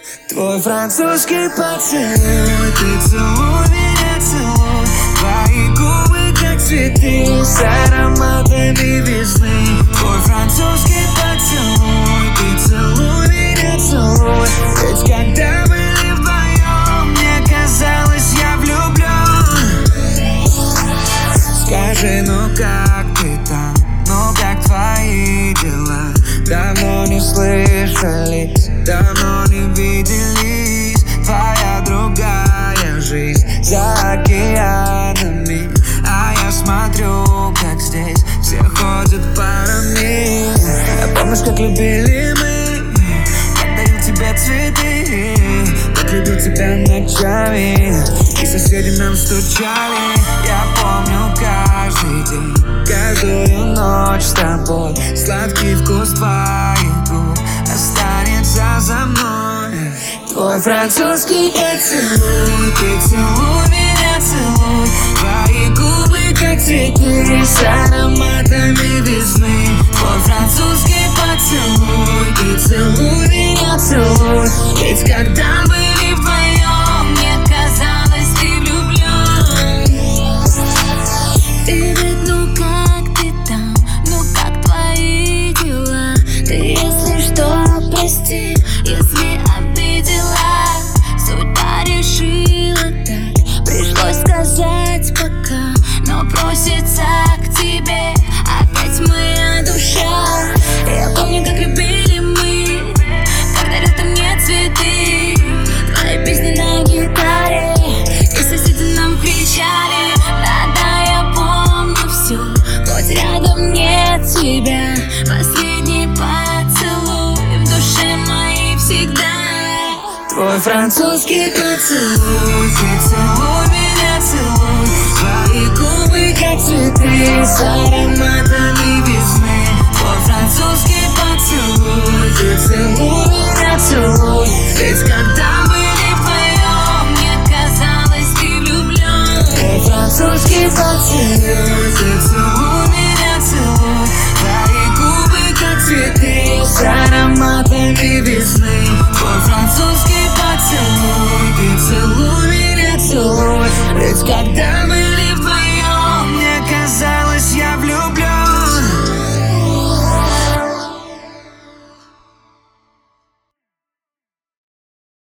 Твой французский поцелуй, ты целуй меня, целуй. Твои губы как цветы с ароматами весны. Твой французский поцелуй, ты целуй меня, целуй. Ведь когда были вдвоем, мне казалось, я влюблен. Скажи, ну как ты там, ну как твои дела? Давно не слышали, давно не виделись. Твоя другая жизнь за океанами, а я смотрю, как здесь все ходят парами. А помнишь, как любили мы, как дарил тебе цветы, как любил тебя ночами, и соседи нам стучали. Я помню каждый день, каждую ночь с тобой. Сладкий вкус твоих губ останется за мной. Твой французский поцелуй, ты целуй меня, целуй. Твои губы как цветы с ароматами весны. Твой французский поцелуй, ты целуй меня, целуй. Ведь когда были вдвоем, мне казалось, ты влюблен. Привет, ну как ты там, ну как твои дела? Ты, если что, прости, если обидела. Судьба решила так, пришлось сказать пока. Но просится к тебе опять моя душа. Я помню, как любили мы, как дарил ты мне цветы. Твои песни на гитаре, и соседи нам кричали. Да-да, я помню все, хоть рядом нет тебя. Последний поцелуй в душе моей всегда. Твой французский поцелуй, ты целуй меня, целуй. Твои губы как цветы с ароматами весны. Твой французский поцелуй, ты целуй меня, целуй. Ведь когда были вдвоем, Мне казалось, ты влюблен. твой французский поцелуй.